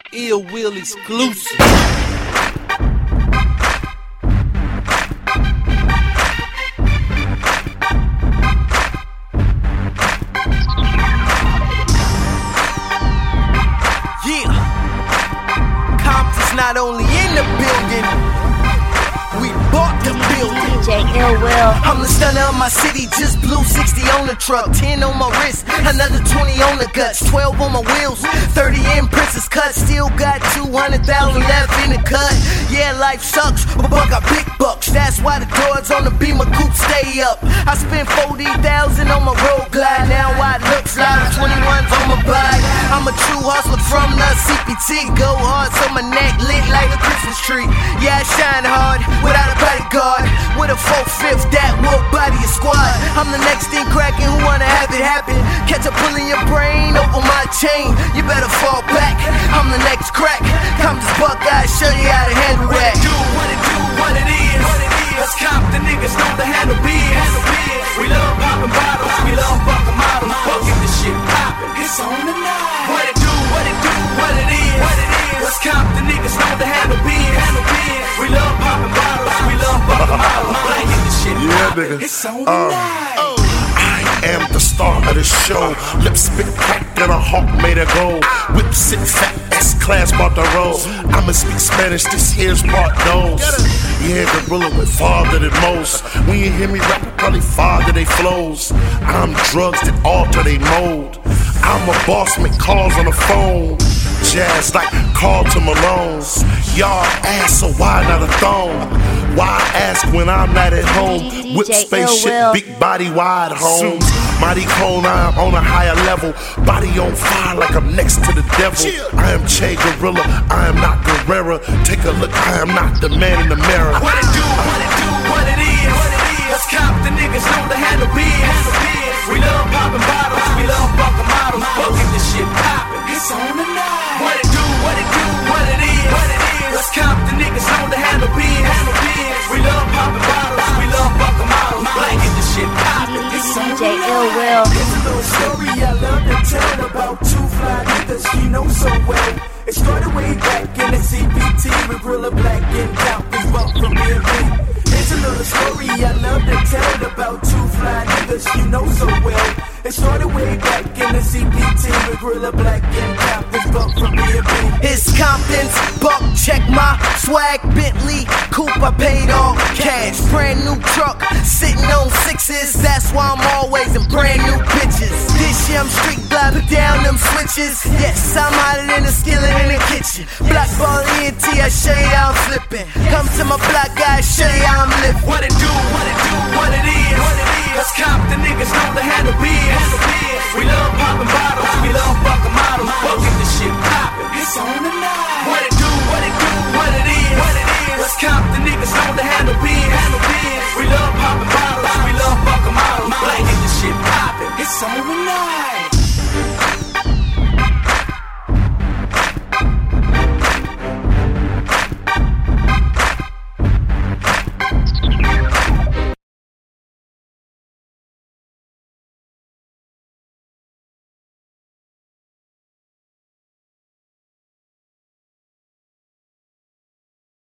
Ill Will exclusive. Yeah, Compton's not only in the building, we bought the building. DJ Ill Will. I'm the stunner of my city, just blew 60 on the truck, 10 on my wrist, another 20 on the guts, 12 on my wheels, 30 in Princess cut, still got 200,000 left in the cut. Yeah, life sucks, but I got big bucks, that's why the doors on the Beamer coupe stay up. I spent 40,000 on my road glide, now I look like 21s on my bike. I'm a true hustler from the CPT, go hard so my neck lit like a Christmas tree. Yeah, I shine hard without a bodyguard, with a 4/5 that will body a squad. I'm the next thing cracking, who wanna have it happen? Catch a pull in your brain over my chain, you better fall back. I'm the next crack, come this buck, I show you how to handle that. What it do, what it is. Let's Compton niggas know to handle biz. We love poppin' bottles, we love fucking models. Fuck get this shit poppin', it's on tonight. What it do, what it do, what it is. Let's Compton niggas know to handle biz. We love poppin' bottles, we love fucking models. Fuck get this shit poppin', it's on tonight. I am the star of the show. Lips spit cracked and a hawk made of gold. Whip sit fat, S-class bought the roll. I'ma speak Spanish, this here's part those. Yeah, gorilla with farther than most. When you hear me rap, probably farther they flows. I'm drugs that alter they mode. I'm a boss, make calls on the phone. Jazz like Carl to Malone's. Y'all ass, so why not a thong? Why ask when I'm not at home? Whip spaceship, big body, wide homes. Mighty cone, I'm on a higher level. Body on fire like I'm next to the devil. I am Che Gorilla, I am not Guerrera. Take a look, I am not the man in the mirror. What it do, what it do, what it is. Let's Compton niggas know to handle biz. We love poppin' bottles, we love fucking models. Fuck get this shit poppin', it's on tonight. What it do, what it do, what it is. Let's Compton niggas know to handle biz. We love poppin' bottles, we love fucking models. Fuck get this shit poppin', it's on DJ Ill Will. Here's a little story I love to tell about two fly niggas you know so well. It started way back in the CPT with Gorilla Black and Compton's bump from B&B. Here's a little story I love to tell about two fly niggas you know so well. It started way back in the CPT with Gorilla Black and Compton's bump from B&B. It's Compton's buck, check my swag, Bentley coupe, I paid all cash. Brand new truck, sitting on sixes, that's why I'm always in brand new bitches. This year I'm street glide, put down them switches. Yes, I'm hotter than a skillet in the kitchen. Black ball ENT, I show you how I'm flipping. Come to my block, guys, show you how I'm living. What it